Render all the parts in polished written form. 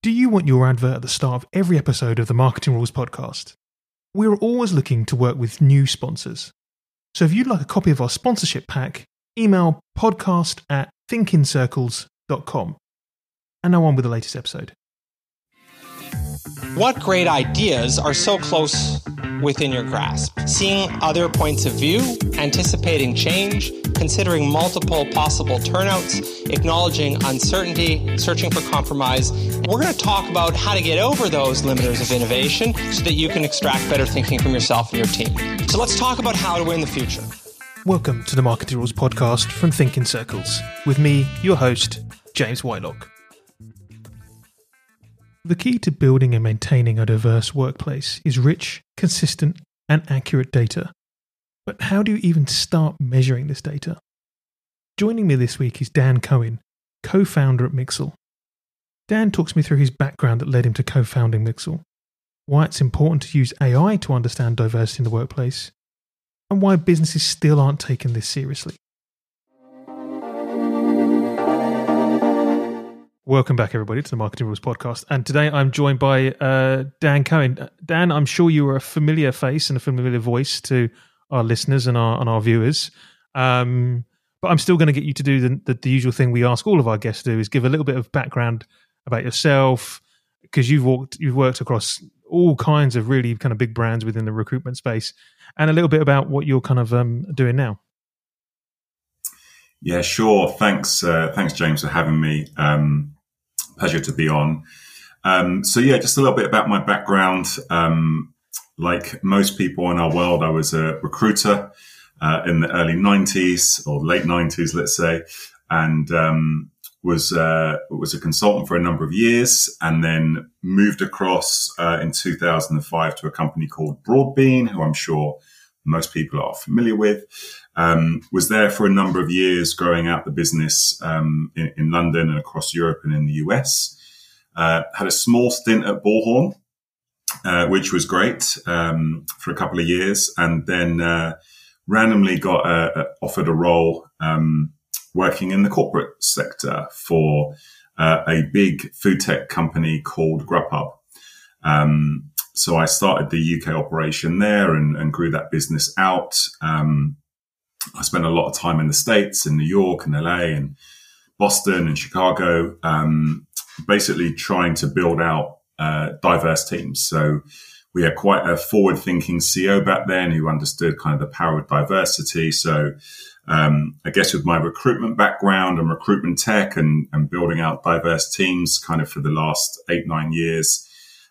Do you want your advert at the start of every episode of the Marketing Rules podcast? We're always looking to work with new sponsors. So if you'd like a copy of our sponsorship pack, email podcast@thinkincircles.com. And now on with the latest episode. What great ideas are so close within your grasp? Seeing other points of view, anticipating change, considering multiple possible turnouts, acknowledging uncertainty, searching for compromise. We're going to talk about how to get over those limiters of innovation so that you can extract better thinking from yourself and your team. So let's talk about how to win the future. Welcome to the Marketing Rules podcast from Thinking Circles, with me, your host, James Whitelock. The key to building and maintaining a diverse workplace is rich, consistent, and accurate data. But how do you even start measuring this data? Joining me this week is Dan Cohen, co-founder at Mixel. Dan talks me through his background that led him to co-founding Mixel, why it's important to use AI to understand diversity in the workplace, and why businesses still aren't taking this seriously. Welcome back, everybody, to the Marketing Rules podcast. And today I'm joined by Dan Cohen. Dan, I'm sure you are a familiar face and a familiar voice to our listeners and our viewers. But I'm still going to get you to do the usual thing we ask all of our guests to do, is give a little bit of background about yourself, because you've worked across all kinds of really kind of big brands within the recruitment space, and a little bit about what you're kind of doing now. Yeah, sure. Thanks, James, for having me. Pleasure to be on. So just a little bit about my background. Like most people in our world, I was a recruiter in the early 90s or late 90s, let's say, and was a consultant for a number of years, and then moved across in 2005 to a company called Broadbean, who I'm sure most people are familiar with. Was there for a number of years, growing out the business in London and across Europe and in the US. Had a small stint at Bullhorn, which was great for a couple of years, and then randomly got offered a role working in the corporate sector for a big food tech company called Grubhub. So I started the UK operation there and grew that business out. I spent a lot of time in the States, in New York and LA and Boston and Chicago, basically trying to build out diverse teams. So we had quite a forward-thinking CEO back then who understood kind of the power of diversity. So I guess with my recruitment background and recruitment tech and building out diverse teams kind of for the last 8-9 years,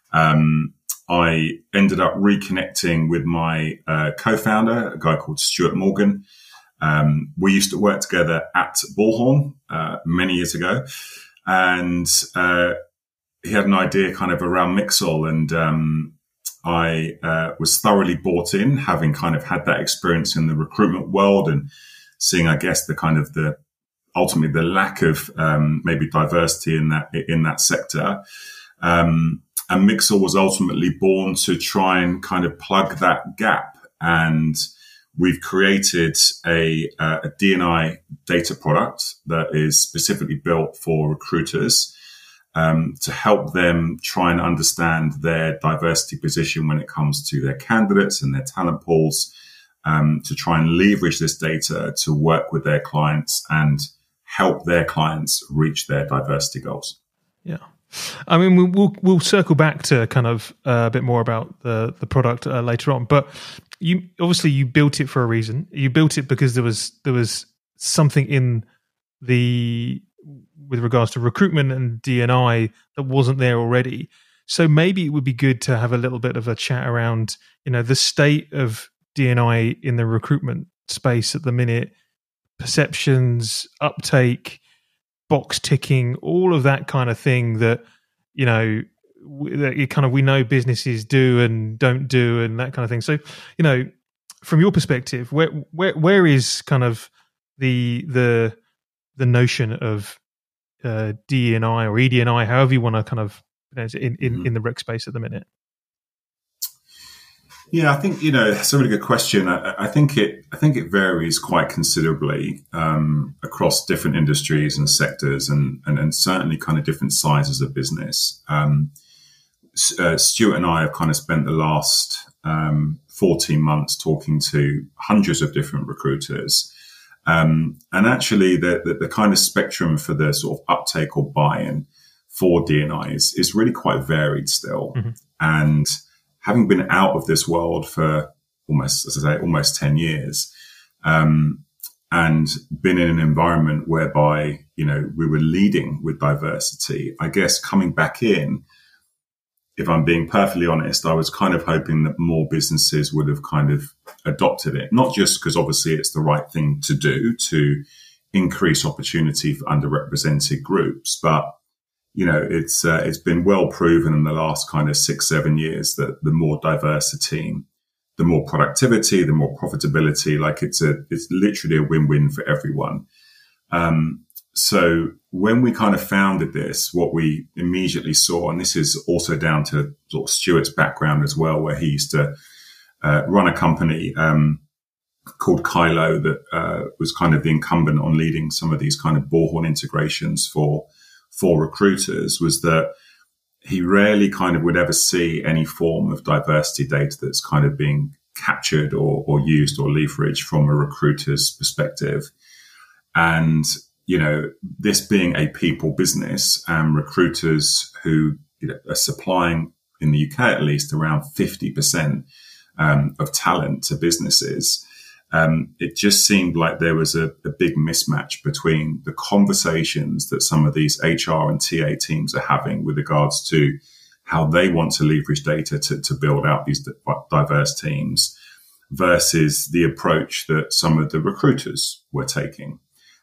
I ended up reconnecting with my co-founder, a guy called Stuart Morgan. We used to work together at Bullhorn many years ago, and he had an idea kind of around Mixel, and I was thoroughly bought in, having kind of had that experience in the recruitment world and seeing, I guess, ultimately the lack of maybe diversity in that sector. And Mixel was ultimately born to try and kind of plug that gap. And we've created a D&I data product that is specifically built for recruiters to help them try and understand their diversity position when it comes to their candidates and their talent pools, to try and leverage this data to work with their clients and help their clients reach their diversity goals. Yeah. I mean, we'll circle back to kind of a bit more about the product later on. But you built it for a reason. You built it because there was something in with regards to recruitment and D&I that wasn't there already. So maybe it would be good to have a little bit of a chat around, the state of D&I in the recruitment space at the minute, perceptions, uptake, box ticking, all of that kind of thing that, we know businesses do and don't do and that kind of thing. So, from your perspective, where is kind of the notion of D&I or ED&I, however you want to kind of in the rec space at the minute? Yeah, I think, it's a really good question. I think it varies quite considerably across different industries and sectors, and certainly kind of different sizes of business. Stuart and I have kind of spent the last 14 months talking to hundreds of different recruiters. And actually the kind of spectrum for the sort of uptake or buy-in for D&I is really quite varied still. Mm-hmm. And having been out of this world for almost 10 years, and been in an environment whereby, we were leading with diversity, I guess coming back in, if I'm being perfectly honest, I was kind of hoping that more businesses would have kind of adopted it, not just because obviously it's the right thing to do to increase opportunity for underrepresented groups, but it's been well proven in the last kind of 6-7 years that the more diverse a team, the more productivity, the more profitability. Like it's literally a win-win for everyone. So when we kind of founded this, what we immediately saw, and this is also down to sort of Stuart's background as well, where he used to run a company called Kylo that was kind of the incumbent on leading some of these kind of bullhorn integrations for recruiters, was that he rarely kind of would ever see any form of diversity data that's kind of being captured or used or leveraged from a recruiter's perspective. And this being a people business, and recruiters who are supplying, in the UK at least, around 50% of talent to businesses, it just seemed like there was a big mismatch between the conversations that some of these HR and TA teams are having with regards to how they want to leverage data to build out these diverse teams versus the approach that some of the recruiters were taking.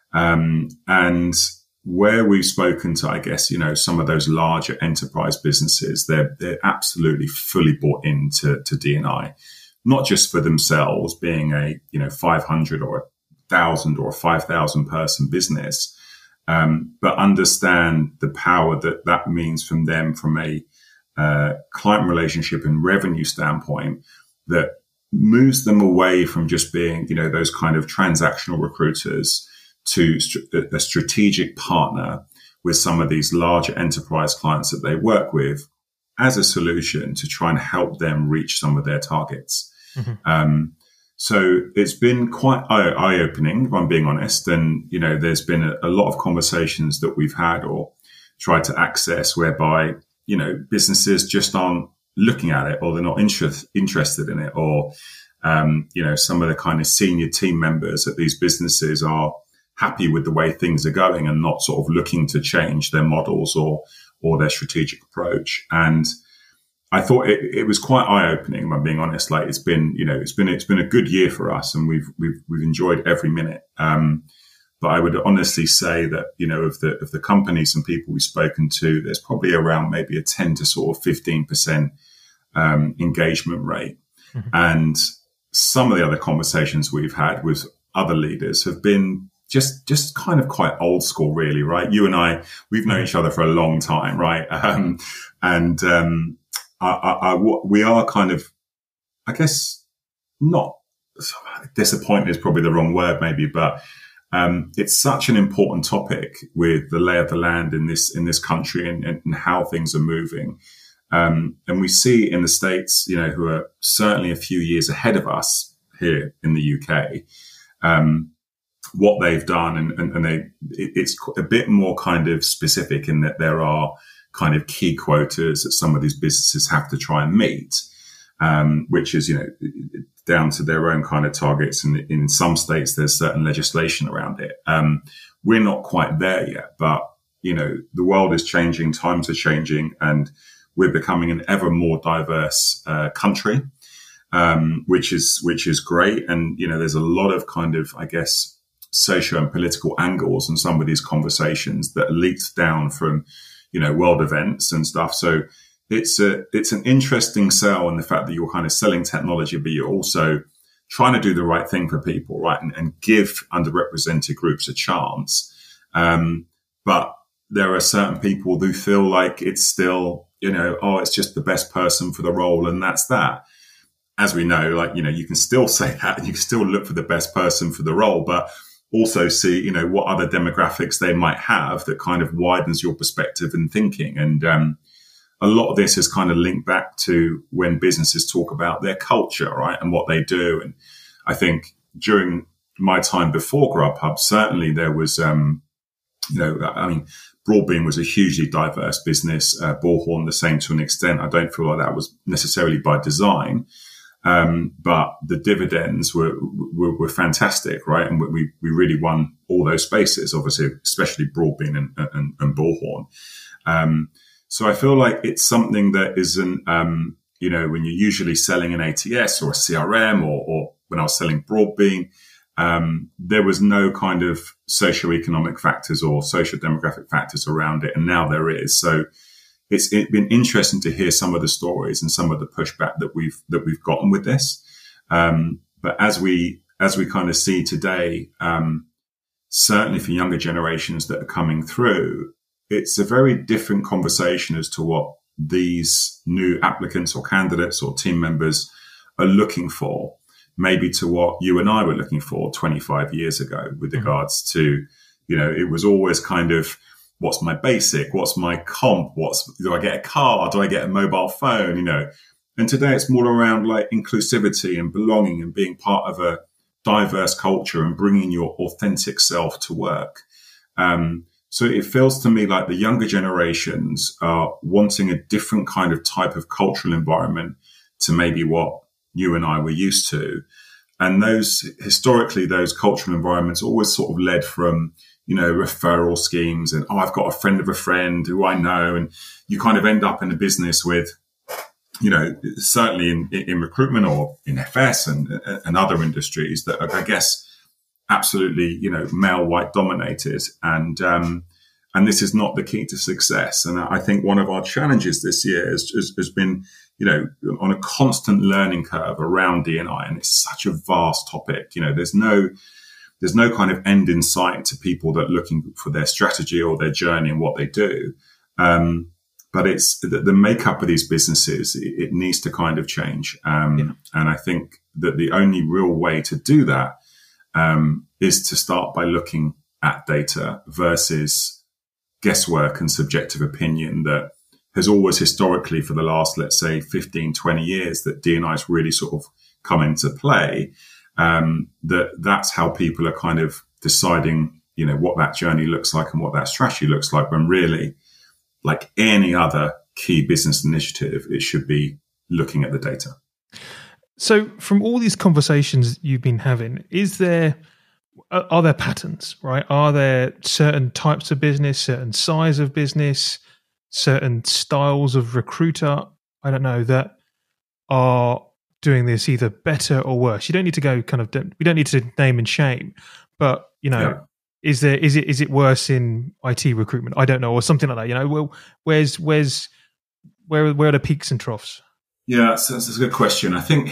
And where we've spoken to, I guess, some of those larger enterprise businesses, they're absolutely fully bought into D&I, not just for themselves being a, 500 or 1,000 or 5,000 person business, but understand the power that means from them from a client relationship and revenue standpoint that moves them away from just being, those kind of transactional recruiters to a strategic partner with some of these larger enterprise clients that they work with as a solution to try and help them reach some of their targets. Mm-hmm. So it's been quite eye-opening, if I'm being honest. And, there's been a lot of conversations that we've had or tried to access whereby, businesses just aren't looking at it, or they're not interested in it, or, some of the kind of senior team members at these businesses are happy with the way things are going and not sort of looking to change their models or their strategic approach. And I thought it was quite eye-opening, if I'm being honest. Like it's been a good year for us, and we've enjoyed every minute. But I would honestly say that, of the companies and people we've spoken to, there's probably around maybe a 10 to sort of 15% engagement rate. Mm-hmm. And some of the other conversations we've had with other leaders have been just kind of quite old school, really, right? You and I, we've known each other for a long time, right? We are kind of, I guess, not disappointed is probably the wrong word, maybe, but it's such an important topic with the lay of the land in this country and how things are moving. And we see in the States, who are certainly a few years ahead of us here in the UK, what they've done, and it's a bit more kind of specific in that there are kind of key quotas that some of these businesses have to try and meet, which is, down to their own kind of targets. And in some states, there's certain legislation around it. We're not quite there yet, but, the world is changing, times are changing, and we're becoming an ever more diverse country, which is great. And, there's a lot of kind of, I guess, socio and political angles in some of these conversations that leaked down from, world events and stuff. So it's an interesting sell in the fact that you're kind of selling technology, but you're also trying to do the right thing for people, right? And give underrepresented groups a chance. But there are certain people who feel like it's still, it's just the best person for the role, and that's that. as we know, like, you can still say that and you can still look for the best person for the role, but also see, what other demographics they might have that kind of widens your perspective and thinking. And a lot of this is kind of linked back to when businesses talk about their culture, right, and what they do. And I think during my time before Grubhub, certainly there was, Broadbean was a hugely diverse business. Bullhorn, the same to an extent. I don't feel like that was necessarily by design. But the dividends were fantastic, right? And we really won all those spaces, obviously, especially Broadbean and Bullhorn. So I feel like it's something that isn't, when you're usually selling an ATS or a CRM or when I was selling Broadbean, there was no kind of socioeconomic factors or social demographic factors around it. And now there is. So it's been interesting to hear some of the stories and some of the pushback that we've gotten with this. But as we kind of see today, certainly for younger generations that are coming through, it's a very different conversation as to what these new applicants or candidates or team members are looking for, maybe to what you and I were looking for 25 years ago with regards to, it was always kind of, what's my basic? What's my comp? Do I get a car? Do I get a mobile phone? And today it's more around like inclusivity and belonging and being part of a diverse culture and bringing your authentic self to work. So it feels to me like the younger generations are wanting a different kind of type of cultural environment to maybe what you and I were used to. And historically, those cultural environments always sort of led from, referral schemes and, I've got a friend of a friend who I know. And you kind of end up in a business with, certainly in recruitment or in FS and other industries that are, I guess, absolutely, male white dominated. And this is not the key to success. And I think one of our challenges this year has been, on a constant learning curve around D&I. And it's such a vast topic. There's no kind of end in sight to people that are looking for their strategy or their journey and what they do. But it's the makeup of these businesses, it needs to kind of change. And I think that the only real way to do that is to start by looking at data versus guesswork and subjective opinion that has always historically for the last, let's say, 15, 20 years that D&I has really sort of come into play. That's how people are kind of deciding, what that journey looks like and what that strategy looks like, when really, like any other key business initiative, it should be looking at the data. So from all these conversations you've been having, are there patterns, right? Are there certain types of business, certain size of business, certain styles of recruiter, I don't know, that are doing this either better or worse? You don't need to go we don't need to name and shame, but is it worse in IT recruitment? I don't know, or something like that. Well, where are the peaks and troughs? Yeah, that's a good question. I think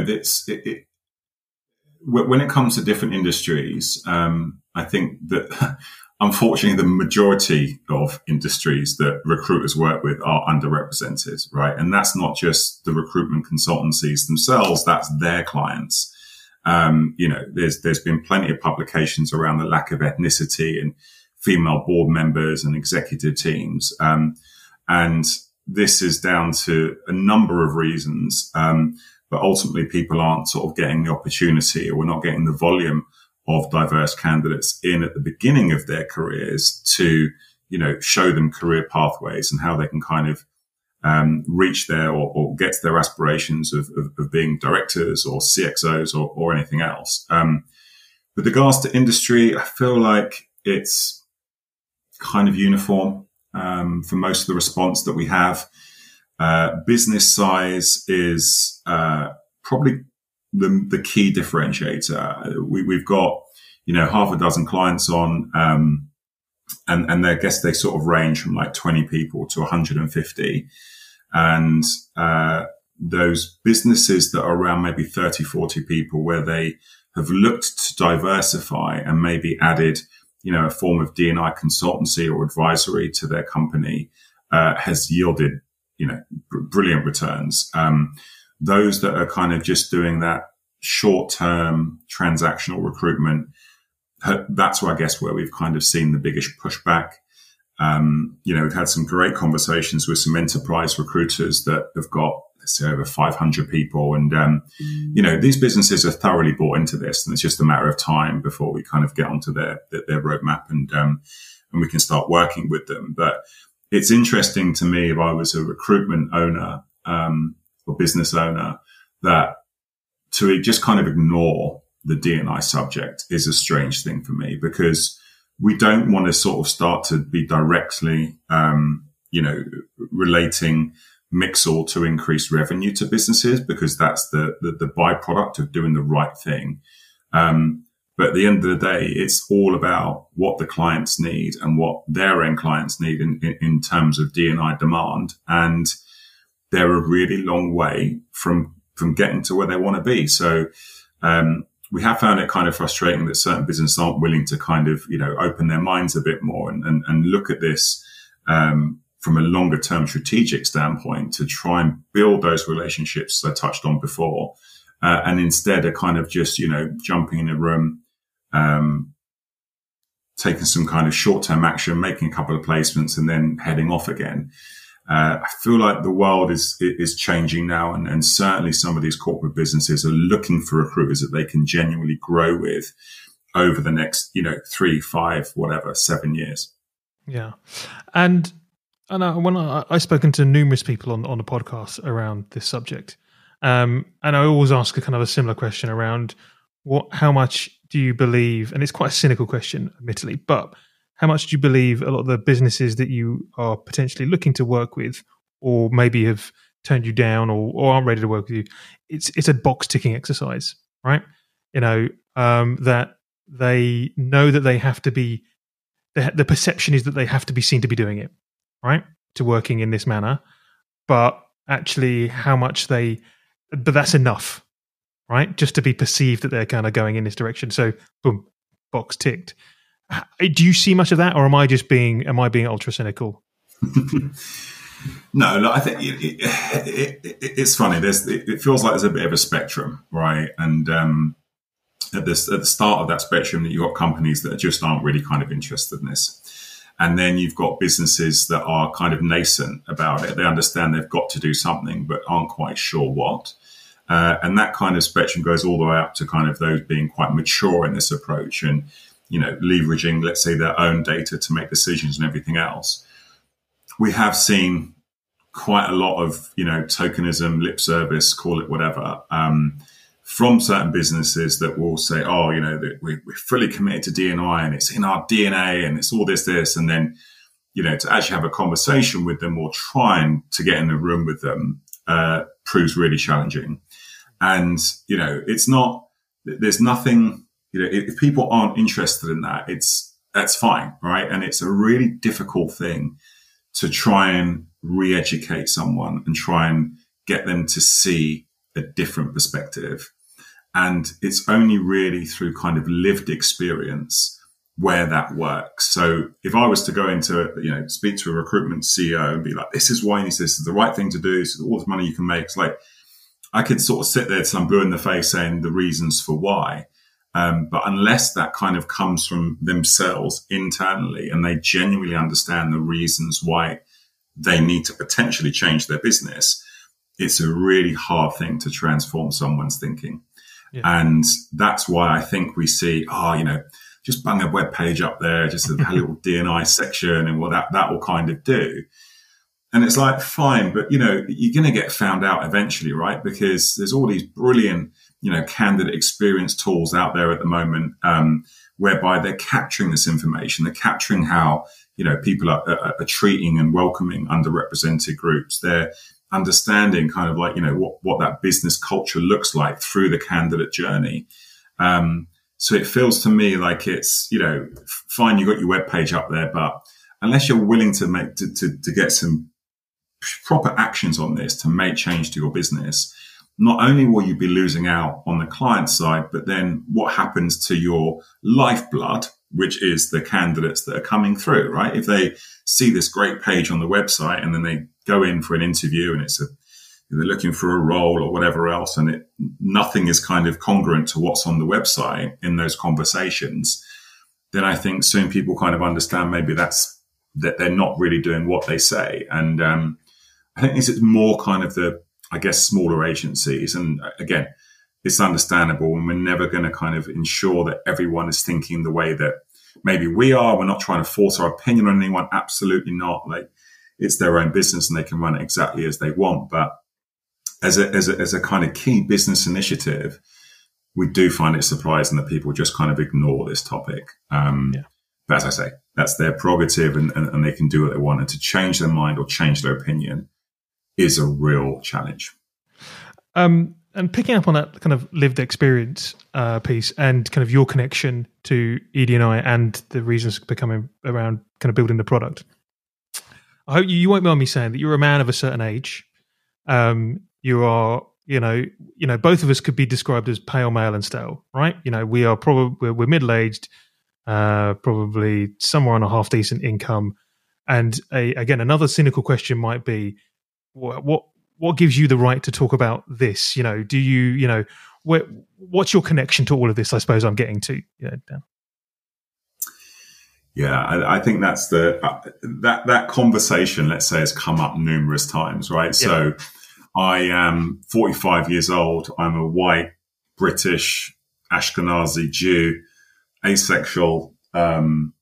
when it comes to different industries, I think that unfortunately the majority of industries that recruiters work with are underrepresented, right? And that's not just the recruitment consultancies themselves; that's their clients. There's been plenty of publications around the lack of ethnicity and female board members and executive teams. And this is down to a number of reasons. But ultimately people aren't sort of getting the opportunity, or we're not getting the volume of diverse candidates in at the beginning of their careers to, show them career pathways and how they can kind of reach there or get to their aspirations of being directors or CXOs or anything else. With regards to industry, I feel like it's kind of uniform for most of the response that we have. Business size is probably the key differentiator. We've got, half a dozen clients on, and I guess they sort of range from like 20 people to 150. And those businesses that are around maybe 30, 40 people, where they have looked to diversify and maybe added, a form of D&I consultancy or advisory to their company, has yielded, brilliant returns. those that are kind of just doing that short-term transactional recruitment, that's where I guess where we've kind of seen the biggest pushback. We've had some great conversations with some enterprise recruiters that have got, let's say, over 500 people. And, these businesses are thoroughly bought into this, and it's just a matter of time before we kind of get onto their roadmap and we can start working with them. But it's interesting to me, if I was a recruitment owner, or business owner, that to just kind of ignore the D&I subject is a strange thing for me, because we don't want to sort of start to be directly, relating Mixel to increase revenue to businesses, because that's the byproduct of doing the right thing. But at the end of the day, it's all about what the clients need and what their end clients need in terms of D&I demand. And they're a really long way from getting to where they want to be. So, we have found it kind of frustrating that certain businesses aren't willing to kind of, open their minds a bit more and look at this, from a longer term strategic standpoint to try and build those relationships I touched on before. And instead are kind of just, jumping in a room, taking some kind of short term action, making a couple of placements and then heading off again. I feel like the world is changing now, and certainly some of these corporate businesses are looking for recruiters that they can genuinely grow with over the next, 3, 5, 7 years. Yeah. And when I've spoken to numerous people on the podcast around this subject, and I always ask a kind of a similar question around how much do you believe, and it's quite a cynical question, admittedly, but how much do you believe a lot of the businesses that you are potentially looking to work with, or maybe have turned you down or aren't ready to work with you, it's a box ticking exercise, right? That they know that they have to be, the perception is that they have to be seen to be doing it, right? To working in this manner, but actually but that's enough, right? Just to be perceived that they're kind of going in this direction. So boom, box ticked. Do you see much of that, or am I being ultra cynical? No, look, I think it's funny. It feels like there's a bit of a spectrum, right? And at the start of that spectrum, you've got companies that just aren't really kind of interested in this. And then you've got businesses that are kind of nascent about it. They understand they've got to do something, but aren't quite sure what. And that kind of spectrum goes all the way up to kind of those being quite mature in this approach and, leveraging, let's say, their own data to make decisions and everything else. We have seen quite a lot of, tokenism, lip service, call it whatever, from certain businesses that will say, that we're fully committed to D&I and it's in our DNA and it's all this. And then, to actually have a conversation with them or trying to get in a room with them proves really challenging. And, it's not, there's nothing, if people aren't interested in that, that's fine, right? And it's a really difficult thing to try and re-educate someone and try and get them to see a different perspective. And it's only really through kind of lived experience where that works. So if I was to go into, speak to a recruitment CEO and be like, this is why this is the right thing to do, this is all the money you can make. It's like, I could sort of sit there till I'm blue in the face saying the reasons for why. But unless that kind of comes from themselves internally and they genuinely understand the reasons why they need to potentially change their business, it's a really hard thing to transform someone's thinking. Yeah. And that's why I think we see, just bang a web page up there, just a little D&I section and what that will kind of do. And it's like, fine, but, you're going to get found out eventually, right? Because there's all these brilliant, candidate experience tools out there at the moment, whereby they're capturing this information. They're capturing how, people are treating and welcoming underrepresented groups. They're understanding kind of like, what that business culture looks like through the candidate journey. So it feels to me like it's, fine, you got your webpage up there, but unless you're willing to get some proper actions on this to make change to your business, not only will you be losing out on the client side, but then what happens to your lifeblood, which is the candidates that are coming through, right? If they see this great page on the website and then they go in for an interview and it's they're looking for a role or whatever else, and nothing is kind of congruent to what's on the website in those conversations, then I think soon people kind of understand maybe that they're not really doing what they say. And I think this is more kind of the, I guess, smaller agencies. And again, it's understandable, and we're never going to kind of ensure that everyone is thinking the way that maybe we are. We're not trying to force our opinion on anyone. Absolutely not. Like, it's their own business and they can run it exactly as they want. But as a kind of key business initiative, we do find it surprising that people just kind of ignore this topic. But as I say, that's their prerogative, and they can do what they want. And to change their mind or change their opinion is a real challenge. And picking up on that kind of lived experience piece and kind of your connection to ED&I and the reasons becoming around kind of building the product, I hope you won't mind me saying that you're a man of a certain age. You are, both of us could be described as pale, male, and stale, right? We are we're middle-aged, probably somewhere on a half-decent income. And again, another cynical question might be, what gives you the right to talk about this? Do you, what's your connection to all of this? I suppose I'm getting to, Dan. Yeah, I think that's that conversation, let's say, has come up numerous times, right? Yeah. So I am 45 years old. I'm a white, British, Ashkenazi Jew, asexual. I'm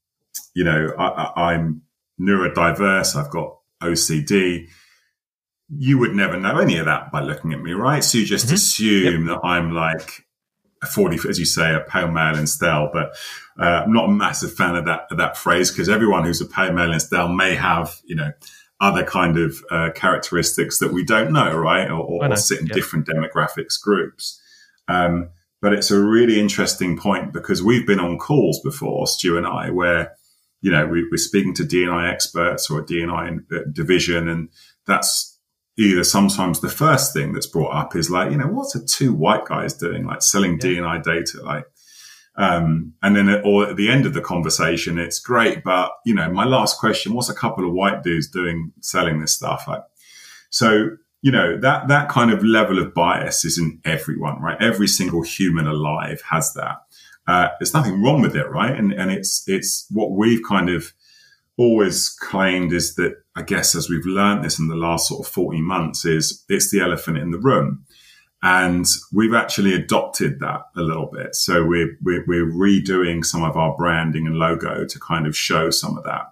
neurodiverse. I've got OCD. You would never know any of that by looking at me, right? So you just assume that I'm like 40, as you say, a pale male and stale. But I'm not a massive fan of that phrase, because everyone who's a pale male and stale may have, other kind of characteristics that we don't know, right? Or sit in different demographics groups. But it's a really interesting point, because we've been on calls before, Stu and I, where, we're speaking to D&I experts or a D&I division, and that's either sometimes the first thing that's brought up is like, what's are two white guys doing, like selling D&I data, like, and then or at the end of the conversation, it's great, but my last question, what's a couple of white dudes doing selling this stuff? Like, so, that kind of level of bias is in everyone, right? Every single human alive has that. There's nothing wrong with it, right? And it's what we've kind of always claimed is that, I guess, as we've learned this in the last sort of 40 months, is it's the elephant in the room. And we've actually adopted that a little bit. So we're redoing some of our branding and logo to kind of show some of that.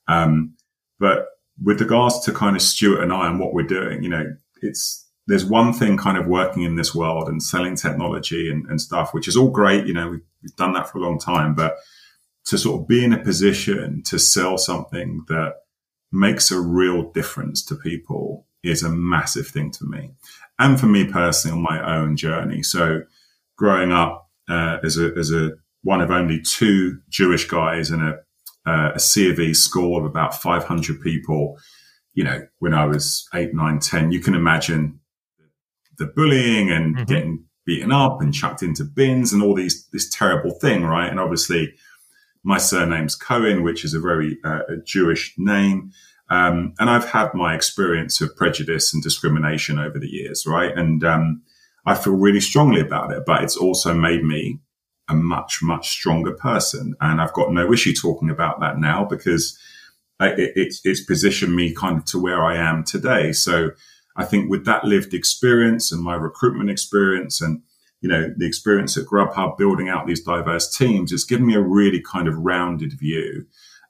But with regards to kind of Stuart and I and what we're doing, there's one thing kind of working in this world and selling technology and stuff, which is all great. We've done that for a long time, but to sort of be in a position to sell something that makes a real difference to people is a massive thing to me. And for me personally on my own journey. So growing up as a one of only two Jewish guys in a C of E school of about 500 people, when I was 8, 9, 10, you can imagine the bullying and getting beaten up and chucked into bins and all this terrible thing, right? And obviously my surname's Cohen, which is a very Jewish name. And I've had my experience of prejudice and discrimination over the years, right? And I feel really strongly about it, but it's also made me a much, much stronger person. And I've got no issue talking about that now, because it's positioned me kind of to where I am today. So I think with that lived experience and my recruitment experience and, the experience at Grubhub building out these diverse teams, it's given me a really kind of rounded view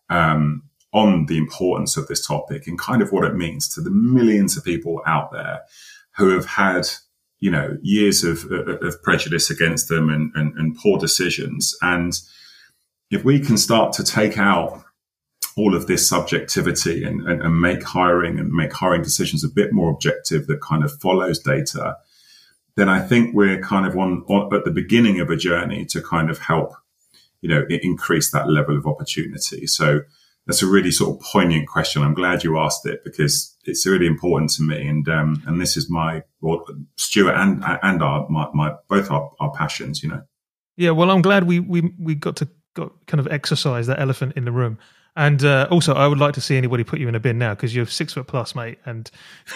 on the importance of this topic and kind of what it means to the millions of people out there who have had, years of prejudice against them and poor decisions. And if we can start to take out all of this subjectivity and make hiring decisions a bit more objective that kind of follows data, then I think we're kind of on at the beginning of a journey to kind of help, increase that level of opportunity. So that's a really sort of poignant question. I'm glad you asked it, because it's really important to me. And this is Stuart and both our passions, Yeah. Well, I'm glad we got kind of exercise that elephant in the room. And also, I would like to see anybody put you in a bin now because you're 6 foot plus, mate. And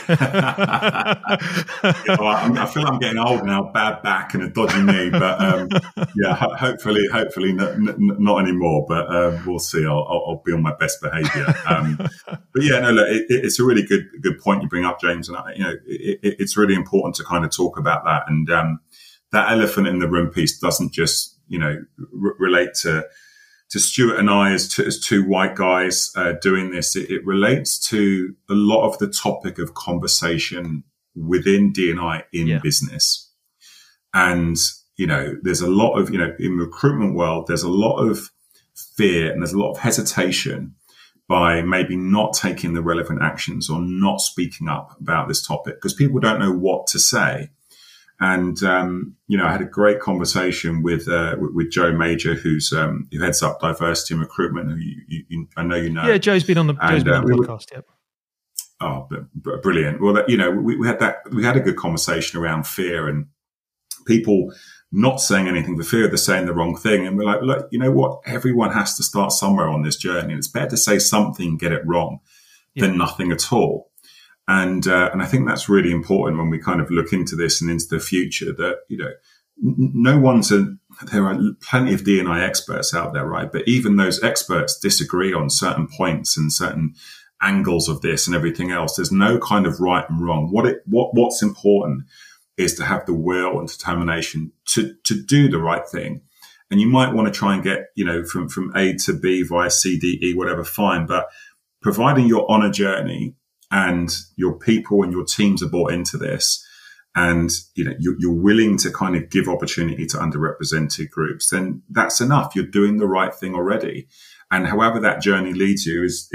I feel I'm getting old now, bad back and a dodgy knee. But hopefully not anymore. But we'll see. I'll be on my best behaviour. But yeah, no, look, it's a really good point you bring up, James. And it's really important to kind of talk about that. And that elephant in the room piece doesn't just relate to Stuart and I as two white guys doing this. It relates to a lot of the topic of conversation within D&I in business. And, there's a lot of, in recruitment world, there's a lot of fear and there's a lot of hesitation by maybe not taking the relevant actions or not speaking up about this topic because people don't know what to say. And, I had a great conversation with Joe Major, who heads up diversity and recruitment, who I know you know. Yeah, Joe's been on the podcast. Yep. Oh, brilliant. Well, we had a good conversation around fear and people not saying anything for fear of saying the wrong thing. And we're like, look, you know what? Everyone has to start somewhere on this journey. And it's better to say something, get it wrong than nothing at all. And I think that's really important when we kind of look into this and into the future that, there are plenty of D&I experts out there, right? But even those experts disagree on certain points and certain angles of this and everything else. There's no kind of right and wrong. What's important is to have the will and determination to do the right thing. And you might want to try and get, from A to B via C, D, E, whatever, fine. But providing you're on a journey and your people and your teams are bought into this and, you're willing to kind of give opportunity to underrepresented groups, then that's enough. You're doing the right thing already. And however that journey leads you is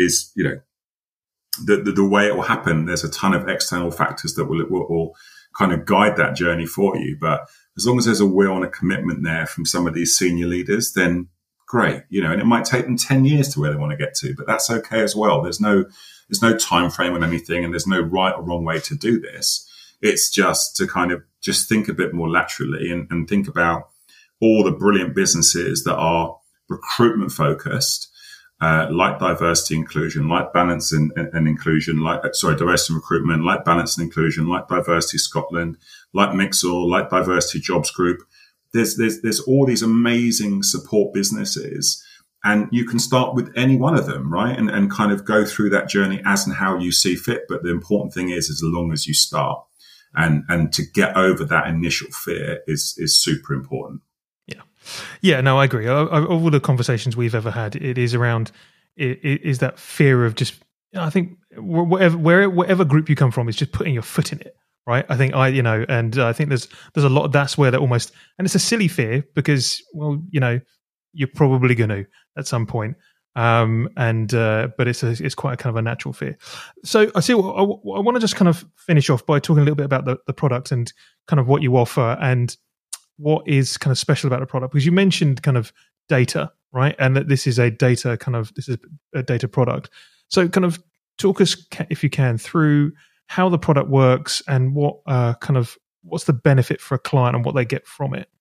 the way it will happen. There's a ton of external factors that will kind of guide that journey for you. But as long as there's a will and a commitment there from some of these senior leaders, then great, and it might take them 10 years to where they want to get to, but that's okay as well. There's no time frame on anything and there's no right or wrong way to do this. It's just to kind of just think a bit more laterally and think about all the brilliant businesses that are recruitment focused, like diversity inclusion, like balance and inclusion, diversity and recruitment, like balance and inclusion, like Diversity Scotland, like Mixel, like Diversity Jobs Group. There's all these amazing support businesses. And you can start with any one of them, right? And kind of go through that journey as and how you see fit. But the important thing is as long as you start and to get over that initial fear is super important. Yeah. Yeah, no, I agree. All the conversations we've ever had, it is around, it is that fear of just, I think whatever group you come from is just putting your foot in it. Right. I think and I think there's a lot, that's where they're almost, and it's a silly fear because, well, you're probably going to at some point. But it's quite a kind of a natural fear. So I see. I want to just kind of finish off by talking a little bit about the product and kind of what you offer and what is kind of special about the product, because you mentioned kind of data, right? And that this is a data product. So kind of talk us, if you can, through how the product works and what's the benefit for a client and what they get from it.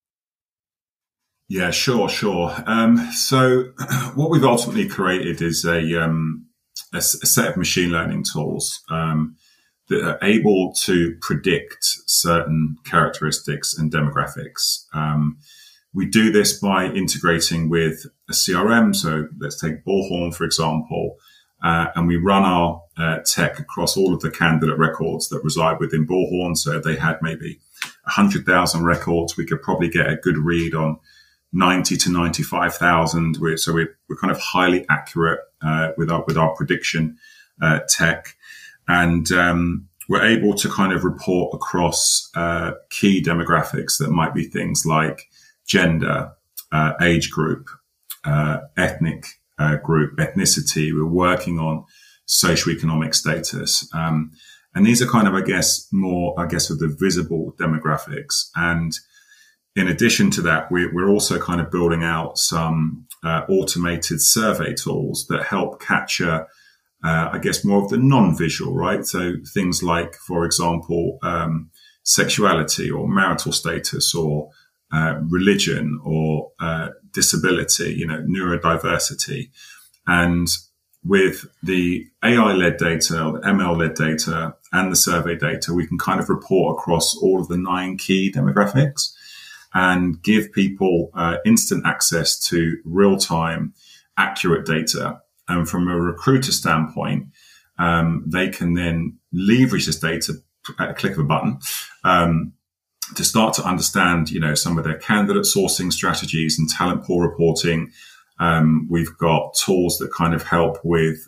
Yeah, sure. So what we've ultimately created is a set of machine learning tools that are able to predict certain characteristics and demographics. We do this by integrating with a CRM. So let's take Bullhorn, for example, and we run our tech across all of the candidate records that reside within Bullhorn. So if they had maybe 100,000 records, we could probably get a good read on 90 to 95,000. So we're kind of highly accurate with our prediction tech, and we're able to kind of report across key demographics that might be things like gender, age group, ethnic group, ethnicity. We're working on socioeconomic status, and these are kind of, more of the visible demographics. And in addition to that, we're also kind of building out some automated survey tools that help capture, more of the non-visual, right? So things like, for example, sexuality or marital status or religion or disability, neurodiversity. And with the AI-led data, or the ML-led data, and the survey data, we can kind of report across all of the 9 key demographics and give people instant access to real-time, accurate data. And from a recruiter standpoint, they can then leverage this data at a click of a button to start to understand, some of their candidate sourcing strategies and talent pool reporting. We've got tools that kind of help with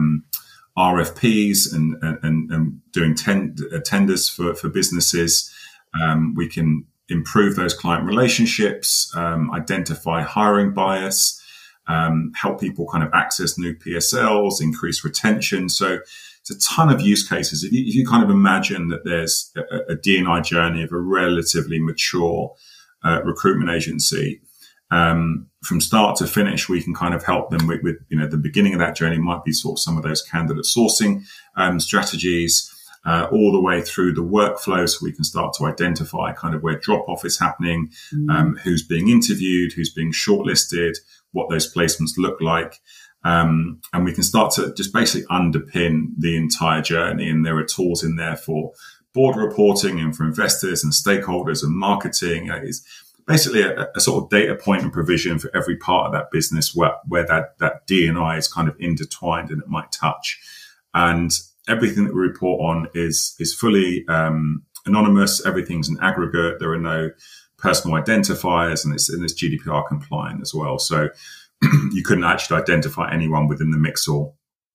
RFPs and doing tenders for businesses. We can improve those client relationships, identify hiring bias, help people kind of access new PSLs, increase retention. So it's a ton of use cases. If you kind of imagine that there's a D&I journey of a relatively mature recruitment agency, from start to finish, we can kind of help them with the beginning of that journey might be sort of some of those candidate sourcing strategies, all the way through the workflow, so we can start to identify kind of where drop-off is happening, who's being interviewed, who's being shortlisted, what those placements look like. And we can start to just basically underpin the entire journey. And there are tools in there for board reporting and for investors and stakeholders and marketing. It's basically a sort of data point and provision for every part of that business where that D&I is kind of intertwined and it might touch. And everything that we report on is fully anonymous. Everything's an aggregate. There are no personal identifiers, and it's GDPR compliant as well. So you couldn't actually identify anyone within the Mixel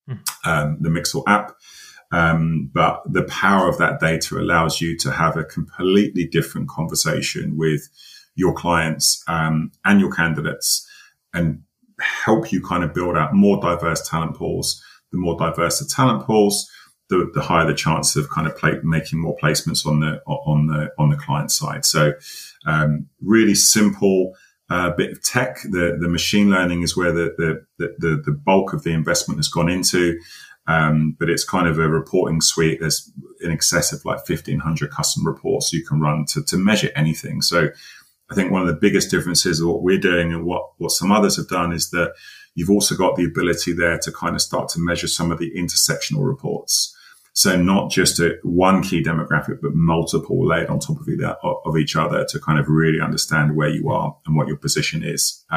app. But the power of that data allows you to have a completely different conversation with your clients and your candidates, and help you kind of build out more diverse talent pools. The more diverse the talent pools, the higher the chance of kind of making more placements on the client side. So really simple bit of tech. The machine learning is where the bulk of the investment has gone into. But it's kind of a reporting suite. There's in excess of like 1,500 custom reports you can run to measure anything. So I think one of the biggest differences of what we're doing and what some others have done is that you've also got the ability there to kind of start to measure some of the intersectional reports. So not just one key demographic, but multiple layered on top of each other to kind of really understand where you are and what your position is.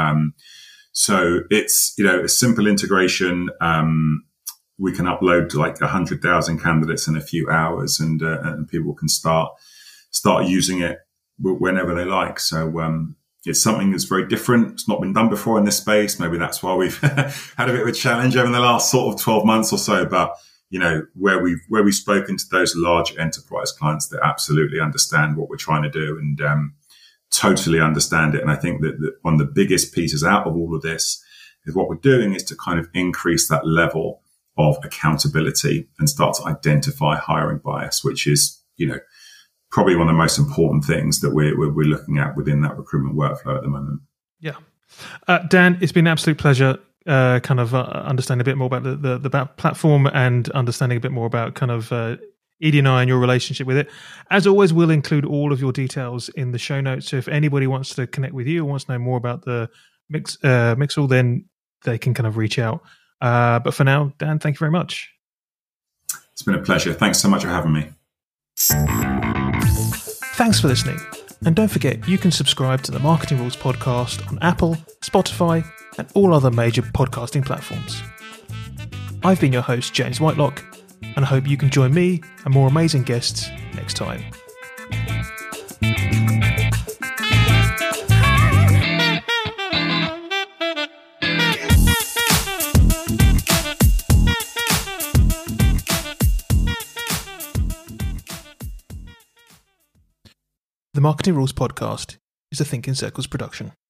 So it's, a simple integration. We can upload to like 100,000 candidates in a few hours, and people can start using it whenever they like. So, it's something that's very different. It's not been done before in this space. Maybe that's why we've had a bit of a challenge over the last sort of 12 months or so. But, where we've spoken to those large enterprise clients that absolutely understand what we're trying to do and, totally understand it. And I think that one of the biggest pieces out of all of this is what we're doing is to kind of increase that level of accountability and start to identify hiring bias, which is, probably one of the most important things that we're looking at within that recruitment workflow at the moment. Yeah. Dan, it's been an absolute pleasure understanding a bit more about the platform and understanding a bit more about kind of ED&I and your relationship with it. As always, we'll include all of your details in the show notes. So if anybody wants to connect with you or wants to know more about the Mixel, then they can kind of reach out. But for now, Dan, thank you very much. It's been a pleasure. Thanks so much for having me. Thanks for listening. And don't forget, you can subscribe to the Marketing Rules podcast on Apple, Spotify, and all other major podcasting platforms. I've been your host, James Whitelock, and I hope you can join me and more amazing guests next time. The Marketing Rules podcast is a Thinking Circles production.